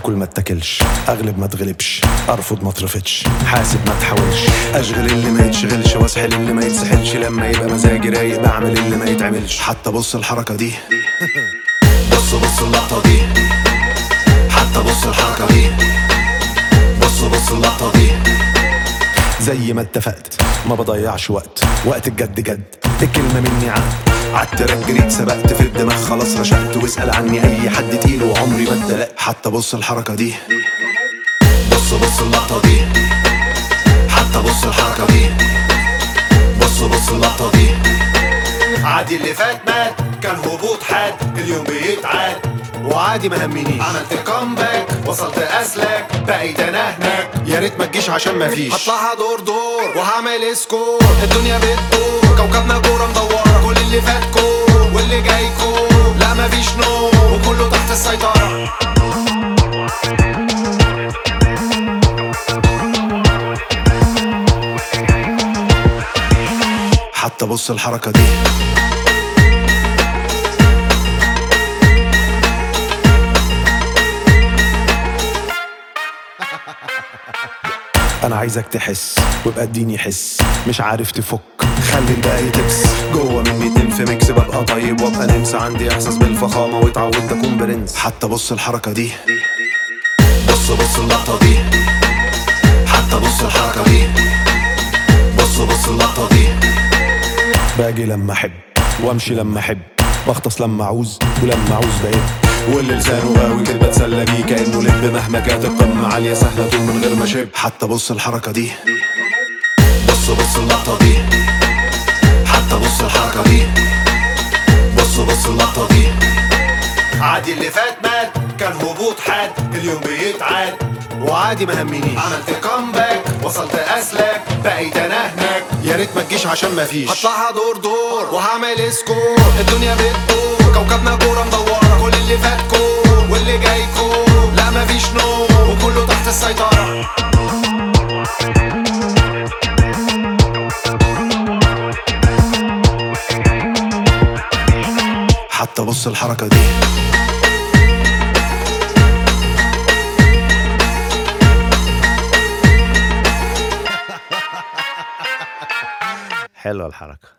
اكل ما اتاكلش، اغلب ما اتغلبش، ارفض ما اترفضش، حاسب ما تحاولش، اشغل اللي ما يتشغلش واسحل اللي ما يتسحلش، لما يبقى مزاجي رايق بعمل اللي ما يتعملش. حتى بص الحركة دي، بص اللقطة دي، حتى بص الحركة دي، بص اللقطة دي. زي ما اتفقت ما بضيعش وقت الجد جد، الكلمة مني عالتراك جريت سبقت في الدماغ خلاص رشقت، واسأل عني اي حد تقيل وعمري ما اتدلقت. حتى بص الحركة دي، بص اللقطة دي، حتى بص الحركة دي، بص اللقطة دي. عادي اللي فات مات، كان هبوط حاد، اليوم بيتعاد وعادي ما همنيش. عملت كومباك وصلت اسلك، بقيت انا هناك، يا ريت ما تجيش عشان ما فيش. هطلعها دور وهعمل سكور، الدنيا بتدور كوكبنا كورة مدورة، كل اللي فات كور واللي جاي كور، لا ما فيش نور وكله تحت السيطرة. حتى بص الحركة دي، انا عايزك تحس وابقى اديني حس، مش عارف تفك خلي الباقي تبس، جوه مني تنف ميكس، ببقى طيب وابقى نمس، عندي احساس بالفخامة واتعودت اكون برنس. حتى بص الحركة دي، بص اللقطة دي، حتى بص الحركة دي، بص اللقطة دي. باجي لما احب وامشي لما احب، بغطس لما اعوز ولما اعوز بقيت، واللي لسانه غاوي كده بتسلى بيه كأنه لب، مهما كانت القمة عالية سهلة طول من غير ما شب. حتى بص الحركة دي، بص اللقطة دي، حتى بص الحركة دي، بص اللقطة دي. عادي اللي فات مات، كان هبوط حاد، اليوم بيتعاد وعادي ما همنيش. عملت كومباك وصلت اسلك، بقيت انا هناك، يا ريت ما تجيش عشان ما فيش. هطلعها دور وهعمل سكور، الدنيا بتدور كوكبنا كورة مدورة، كل اللي فات كور واللي جاي كور، لا ما فيش نور وكله تحت السيطرة. حتى بص الحركة دي. حلوة الحركة.